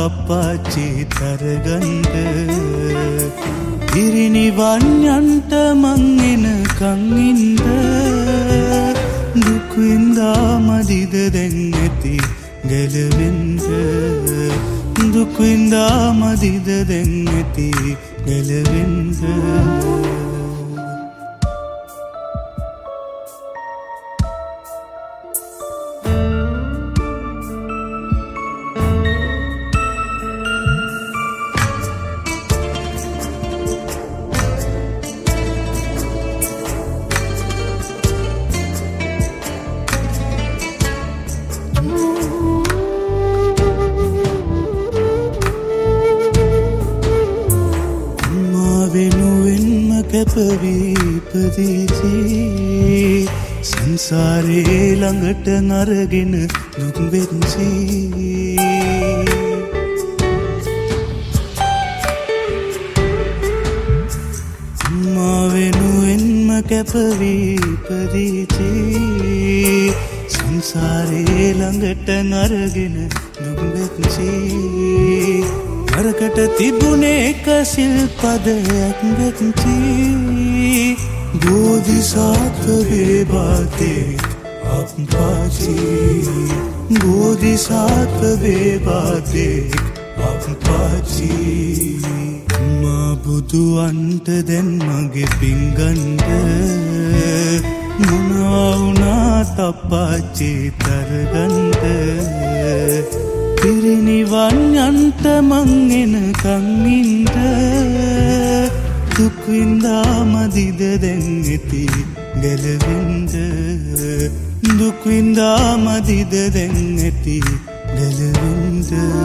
තප්පච්චි තරගන්ද ඉරිනිවන් යන්ට මං එනකන් ඉන්ද දුක් වින්දා මදිද දැන් ඇති ගැලවෙන්ද දුක් වින්දා මදිද දැන් ඇති ගැලවෙන්ද කැපවීපදීසී සංසාරේ ළඟට නරගෙන දුක් වෙන්සී මා වෙනුවෙන්ම කැපවීපදීසී සංසාරේ ළඟට නරගෙන දුක් වෙන්සී නරකට තිබුණේ එක සිල්පදයක් වෙච්චී බෝධිසත්වයේ බාතේ අප්පාචී බෝධිසත්වයේ බාතේ අප්පාචී මා බුදුන්ට දැන් මගේ පිංගන්ට මොනවා වුණත් අප්පාචි තරගන්ට පිරිනිවන් යන්ට මං එනකන් ඉන්ද දුක් වින්දා මදිද දැන් ඇති ගැලවෙන්ද දුක් වින්දා මදිද දැන් ඇති ගැලවෙන්ද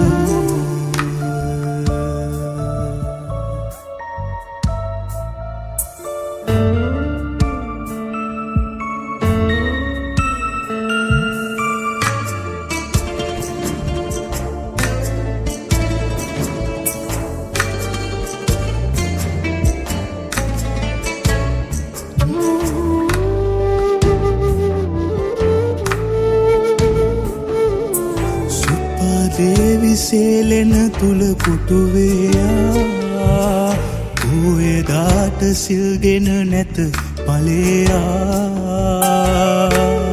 දේවිසේලෙන තුළ පුටුවේයා ඌෙදාට සිල්ගෙන නැත පලයා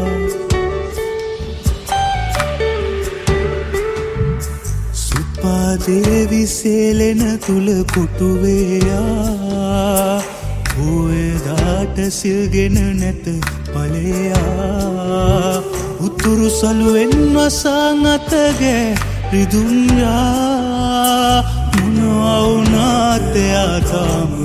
සුප්පා දේවිසේලෙන තුළ පුටුවේයා ඌෙදාට සිල්ගෙන නැත පලයා උතුරු සලුවෙන් වසං අතගේ රිදුන්යා මොනවා වුණත් එයා තාම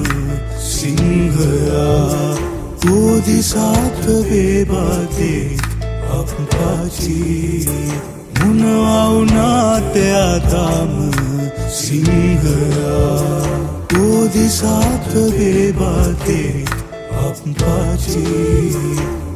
සිංහයා බෝධිසත්වයේ බාතේ අප්පාචී මොනවා වුණත් එයා තාම සිංහයා බෝධිසත්වයේ බාතේ අප්පාචී